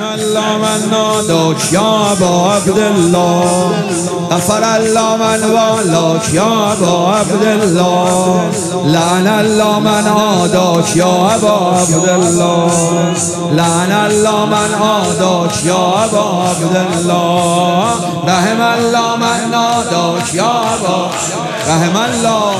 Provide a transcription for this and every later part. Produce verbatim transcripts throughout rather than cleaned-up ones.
الله من ناداک یا ابا عبدالله، غفر الله من والاک یا ابا عبدالله، لعن الله من عاداک یا ابا عبدالله، لعن الله من عاداک یا ابا عبدالله، رحم الله من ناداک یا ابا، رحم الله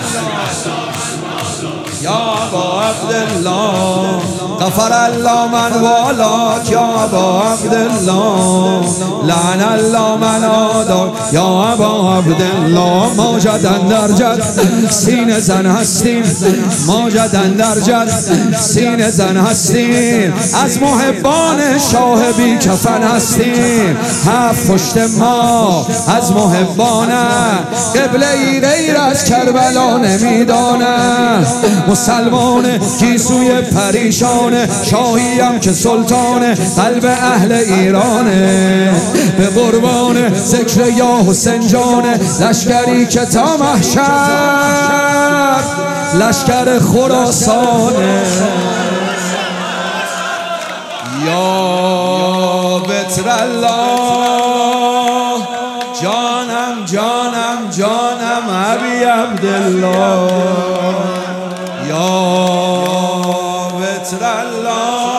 یا ابا عبدالله، غفر الله من والاک یا ابا عبدالله، لعن الله من عاداک یا ابا عبدالله. ما جدن در جد سینه زن هستیم، ما جدن در جد سینه زن هستیم، از محبان شاه بی کفن هستیم، هفت پشت ما از محبانه، قبله ای غیر از کربلا نمیدانه، مسلمان گیسوی پریشانه، شاهیم که سلطان قلب اهل ایرانه، به قربان ذکر یا حسین جانه، لشکری که تا محشر لشکر خراسانه، یا بتر الله جانم جانم جانم ابی عبدالله، یا بتر الله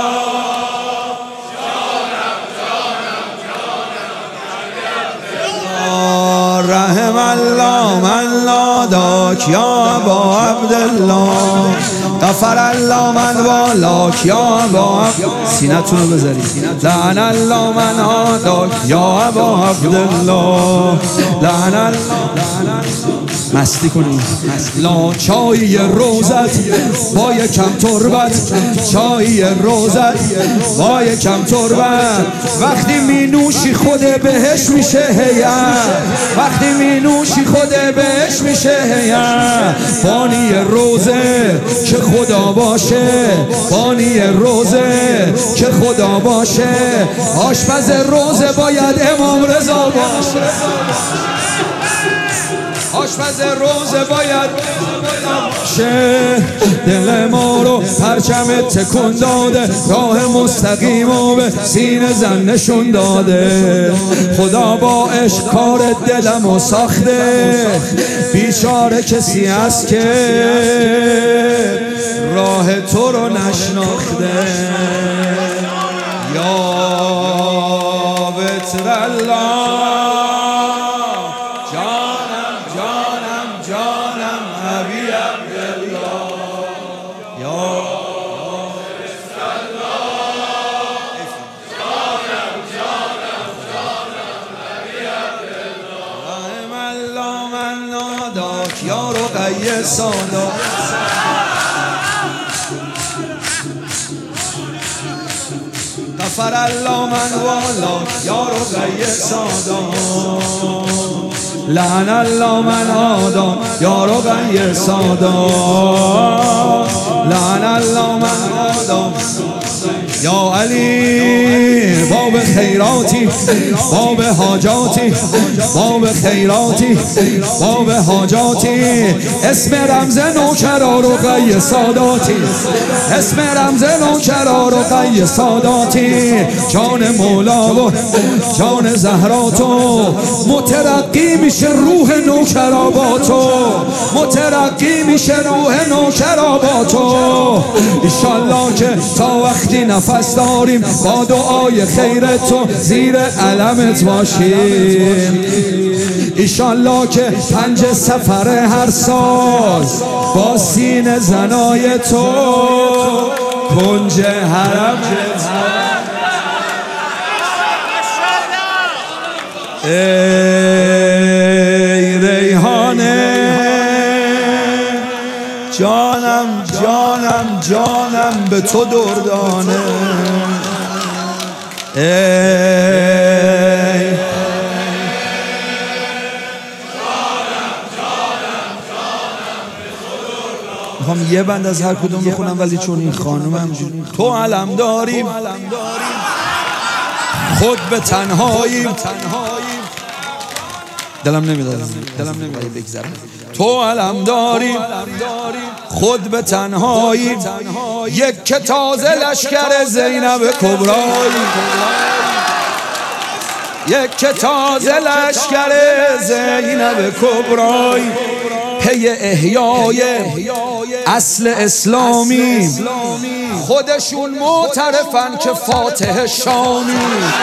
جانم جانم جانم ابی عبدالله، رحم الله من ناداک یا ابا عبدالله، غفر الله من والاک یا ابا، سینتون رو بذارید، لعن الله من عاداک یا ابا عبدالله، لعن الله مستی کنید، لا چای روزت با یکم تربت، چای روزت با یکم تربت، وقتی می نوشی خود بهش میشه هیئت، وقتی می نوشی خود بهش میشه هیئت، بانی روزه که خدا باشه، بانی روزه که خدا باشه، آشپز روزه باید امام رضا باشه، آشپز روزه باید شه، دل ما رو پرچم تکون داده، راه مستقیم و به سینه زن نشون داده، خدا با عشق کار دلمو ساخته، بیچاره کسی هست که راه تو رو نشناخته، یا بتر الله یا رقیه سادا، غفر الله من والاک یا رقیه سادا، لعن الله من عاداک یا رقیه سادا، لعن الله من عاداک یا علی، باب خیراتی باب حاجاتی، باب خیراتی باب حاجاتی، اسم رمز نوکرا رقیه ساداتی، اسم رمز نوکرا رقیه ساداتی، جان مولا و جان زهرا تو، مترقی میشه روح نوکرا با تو، مترقی میشه روح نوکرا با تو، ایشالله که تا وقتی نفس داریم با دعای خیر تو زیر علمت باشیم، ایشالله که پنج سفر هر سال با سینه زنای تو کنج حرم، ای ریحانه جانم جانم جانم به تو دردانه، ای میخوام یه بند از هر کدوم بخونم، ولی چون این خانومم تو علم داریم، خود به تنهاییم، دلم نمیداد دلم نمیداد بگذرم. تو علم داری خود به تنهایی، یک که تازه لشکر زینب کبرایی، یک که تازه لشکر زینب کبرایی، پی احیای اصل اسلامی، خودشون معترفن که فاتح شامی.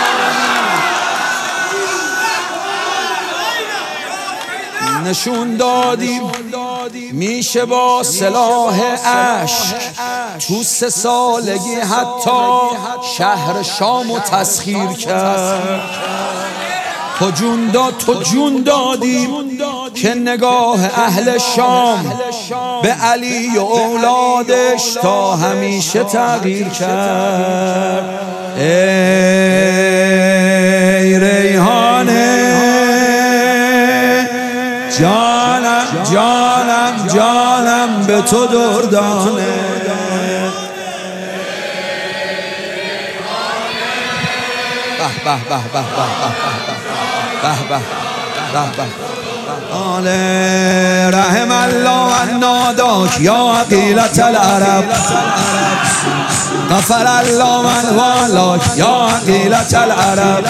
نشون دادیم میشه با سلاح عشق تو سه سالگی حتی شهر شامو تسخیر کرد. تو جون داد تو جون دادیم که نگاه اهل شام به علی و اولادش تا همیشه تغییر کرد. ای ریحانه جانم جانم جانم به تو دردانه. به به به به به به به به رحم الله من ناداک یا عقیلة العرب، غفر الله من والاک یا عقیلة العرب،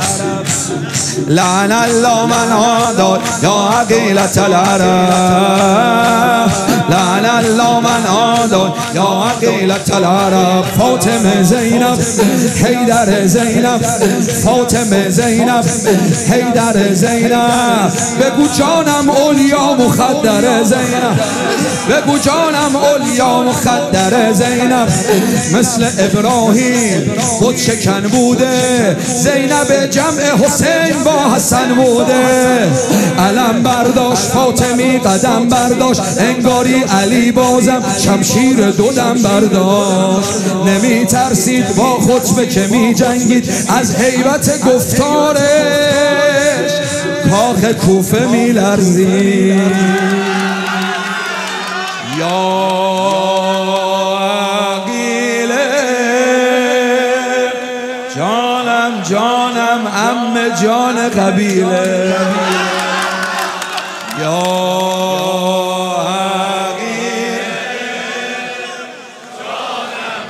لعن الله من عاداک یا عقیلة العرب، لعن الله من عاداک یا عقیلة العرب. فاطمه زینب حیدر زینب، فاطمه زینب حیدر زینب، بگو جانم اولیا مخدر زینب، بگو جانم اولیا مخدر زینب. مثل ابراهیم خود شکن بوده، زینب جمع حسین با حسن بوده. علم برداشت فاطمی قدم برداشت، انگاری علی بازم شمشیر دودم برداشت. نمی ترسید با خطبه که می جنگید، از هیبت گفتارش کاخ کوفه می لرزید. یا عقیله جانم جانم عم جان قبیله، یا عقیله جانم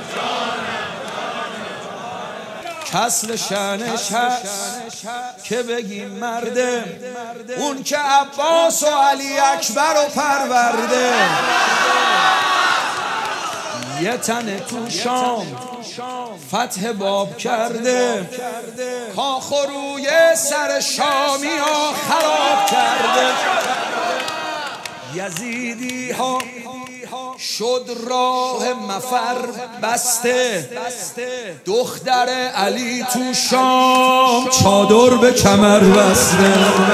جانم. کسل شانش هست که بگیم مرده، اون که عباس و علی اکبر و پرورده. یه تن تو شام فتح باب کرده، کاخ و روی سر شامی ها خراب کرده. یزیدی ها شد راه مفر بسته، دختر علی تو شام چادر به کمر بسته.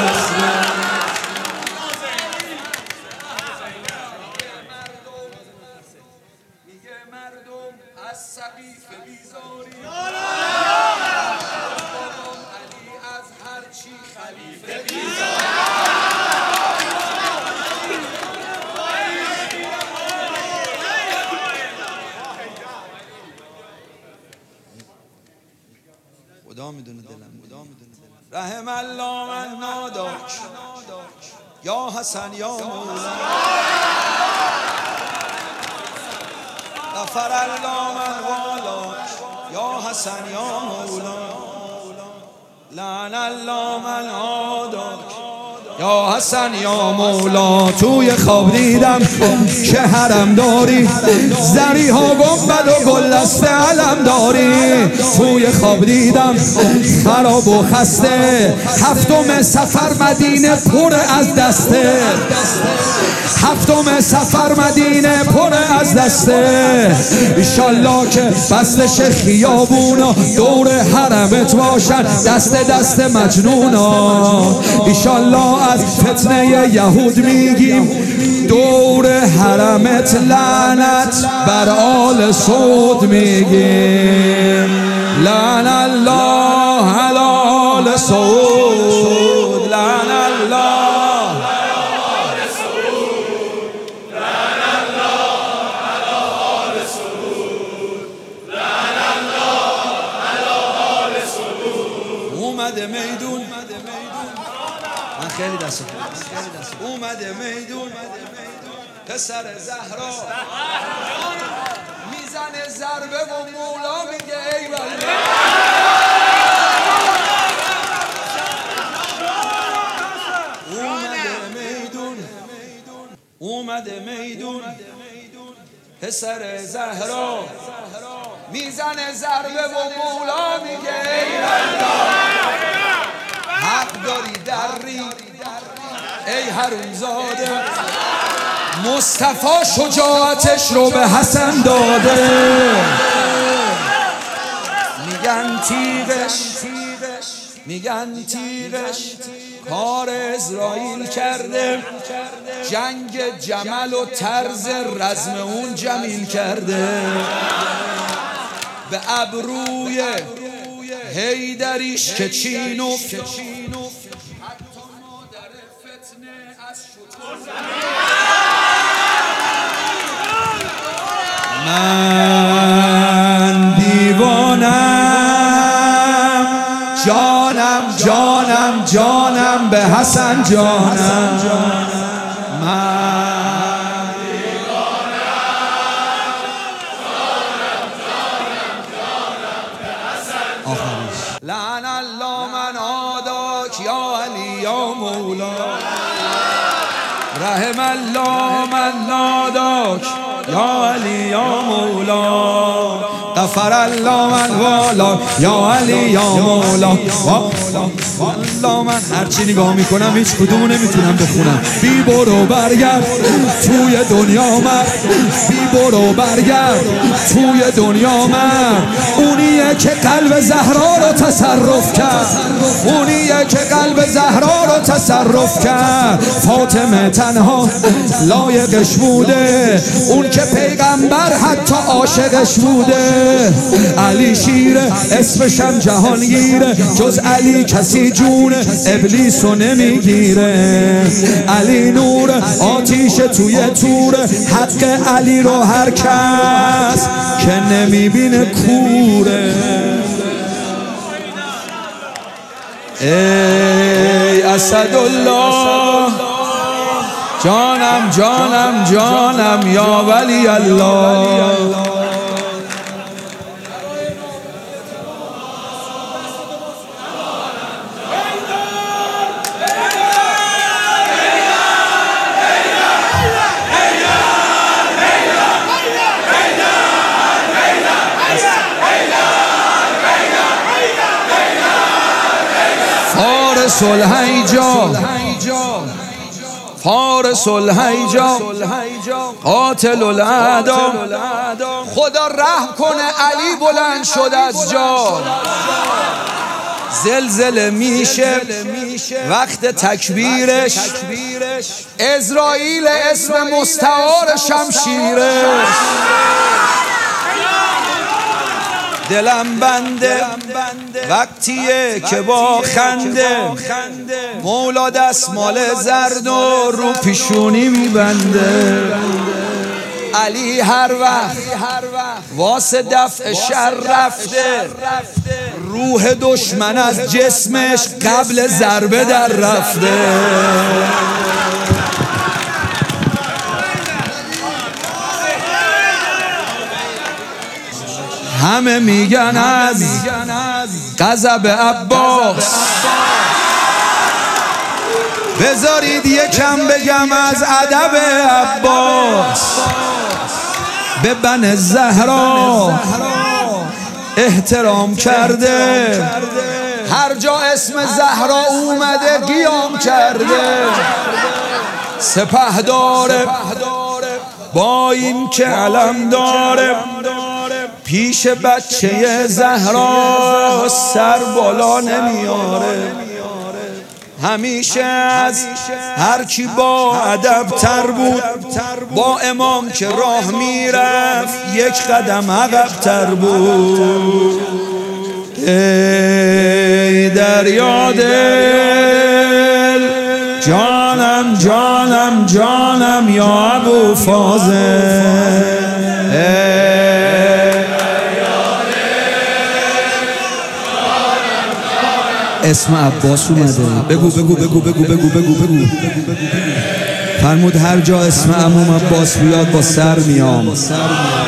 خدا میدونه دلم، خدا میدونه دلم. رحم الله من ناداک یا حسن یا مولا، غفر الله من والاک یا حسن یا مولا، لعن الله من عاداک یا حسن یا مولا. توی خواب دیدم که حرم داری، زری ها گنبد و گلدسته علم داری. توی خواب دیدم خراب و خسته، هفتم سفر مدینه پر از دسته، هفتم سفر مدینه پر از دسته. ایشالله که بستش خیابونا دور حرمت باشن، دست دست مجنونا. ایشالله از فتنه یهود میگیم دور حرمت لعنت بر آل سعود میگیم. لعن الله علی آل سعود، لعن الله علی آل سعود، لعن الله علی آل سعود، لعن الله علی آل سعود. اومده میدون خیلی دست اومده میدون پسر زهرا میزنه ضربه و مولا میگه ای والله. اومده میدون اومده میدون پسر زهرا میزنه ضربه و مولا میگه ای والله. حق داری دری ای حرومزاده، مصطفی شجاعتش رو به حسن داده. میگن تیغش میگن تیغش کار اسرائیل کرده، جنگ جمل و طرز رزم اون جمیل کرده. به ابروی حیدریش که چینو من دیوانم، جانم جانم جانم به حسن جانم. من دیوانم، جانم جانم جانم به حسن جانم. لعن الله من عاداک یا علی یا مولا، رحم الله من ناداک یا علی یا مولا، غفر الله من والا یا علی یا مولا. والله من هرچی نگاه میکنم هیچ کدومو نمیتونم بخونم. بی برو برگرد توی دنیا مرد، بی برو برگرد توی دنیا مرد. اونیه که قلب زهرا رو تصرف کرد، اونیه که قلب زهرا رو تصرف کرد. فاطمه تنها لایقش بوده، اون که پیغمبر حتی عاشقش بوده. علی شیره اسمشم جهانگیره، جز علی کسی جون ابلیسو نمیگیره. علی نور آتیش توی توره، حق علی رو هر کس که نمیبینه کوره. ای اسدالله جانم جانم جانم یا ولی الله. فارس الهیجا فارس الهیجا قاتل الاعدا. خدا رحم کنه علی بلند شد از جا. زلزله میشه وقت تکبیرش، اسرائیل اسم مستعار شمشیرش. دلم بنده وقتیه که با خنده مولا دستمال زرد و رو پیشونی میبنده. علی هر وقت واسه دفع شر رفته، روح دشمن از جسمش قبل ضربه در رفته. همه میگن از غضب عباس، بذارید یکم بگم از ادب عباس. به بن زهرا احترام کرده، هر جا اسم زهرا اومده قیام کرده. سپهدار با این که علم داره، پیش بچه زهرا سر بالا نمیاره. همیشه از هر کی با ادب تر بود، با امام که راه میرفت یک قدم عقب تر بود. ای دریا دل جانم جانم جانم یا ابو فاضل. اسم عباس اومده. بگو بگو بگو بگو بگو بگو بگو فرمود هر جا اسم عموم عباس بیاد با سر میام.